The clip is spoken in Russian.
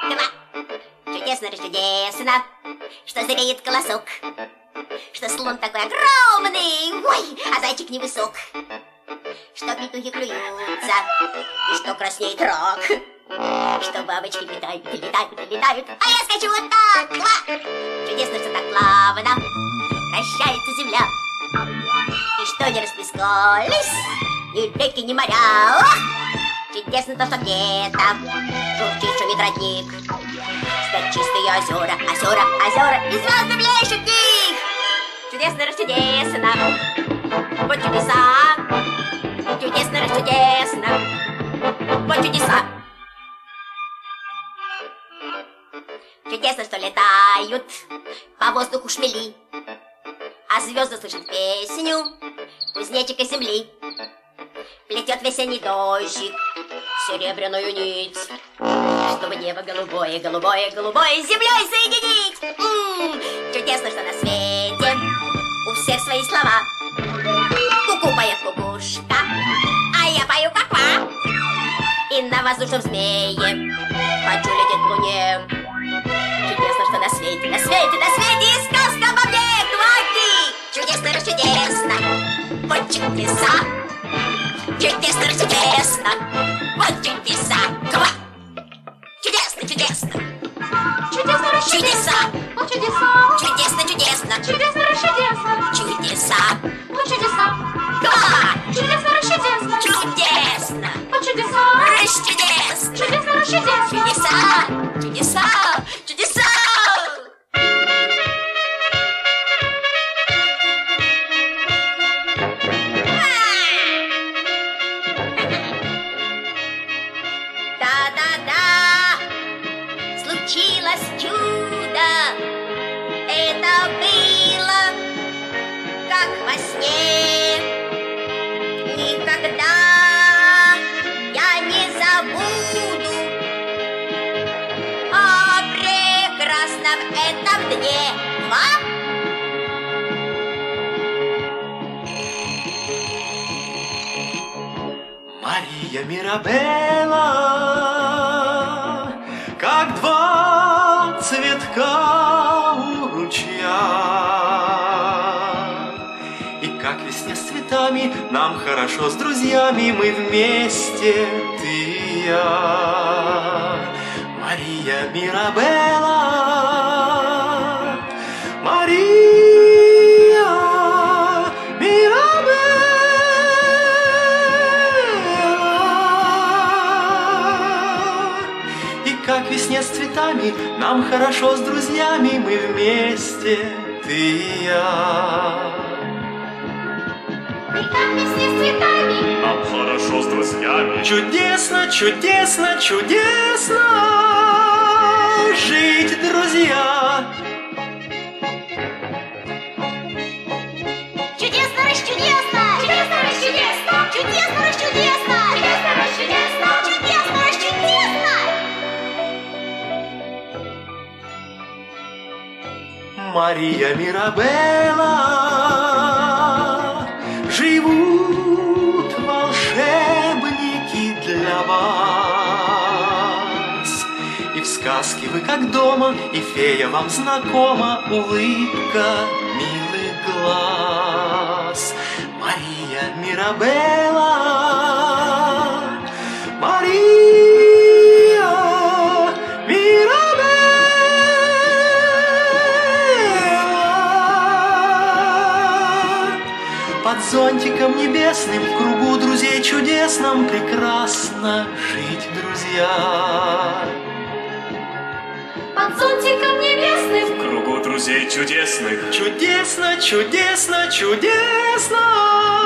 Два. Чудесно, чудесно, что зреет колосок, что слон такой огромный, ой, а зайчик невысок, что петухи клюются, и что краснеет рак, что бабочки летают, летают, летают, а я скачу вот так. Два. Чудесно, что так плавно вращается земля, и что не расплескались ни реки, ни моря. Чудесно то, что где-то журчит, шумит родник, стоят чистые озера, озера, озера, и звезды блещут в них. Чудесно, расчудесно, вот чудеса, чудесно, расчудесно, вот чудеса. Чудесно, что летают по воздуху шмели, а звезды слышат песню кузнечика земли. Плетет весенний дождик серебряную нить, чтобы небо голубое, голубое, голубое с землей соединить. Чудесно, что на свете у всех свои слова. Ку-ку поет кукушка, а я пою ка-ка. И на воздушном змее хочу лететь к луне. Чудесно, что на свете, на свете, на свете и сказка обо мне. Кваки! Чудесно, чудесно, вот чудеса. Чудесно, чудесно, вот чудеса. Ква! Чудесно, чудесно, чудесно, чудеса. Вот чудеса. Чудесно, чудесно, чудесно, чудесно. Чудеса. Вот чудеса. Ква! Чудесно, чудесно, чудесно. Вот чудеса. Расчудесно. Чудесно, чудесно. Чудеса. Чудеса. Чудеса. Случилось чудо, это было как во сне. Никогда я не забуду о прекрасном этом дне. Мария Мирабелла, как два цветка у ручья, и как весне с цветами нам хорошо с друзьями, мы вместе, ты и я. Мария Мирабелла, Мария Мирабелла, и как весне с цветами нам хорошо с друзьями, мы вместе, ты и я. И как весне с цветами нам хорошо с друзьями. Чудесно, чудесно, чудесно жить, друзья. Чудесно, расчудесно, чудесно, расчудесно, чудесно, расчудесно, чудесно, расчудесно, чудесно, расчудесно. Мария Мирабелла, живут волшебники для вас. И в сказке вы как дома, и фея вам знакома, улыбка милых глаз. Мария Мирабелла, Мария Мирабелла. Под зонтиком небесным, в кругу друзей чудесном, прекрасно жить, друзья. Под зонтиком небесным, В кругу друзей чудесных. Чудесно, чудесно, чудесно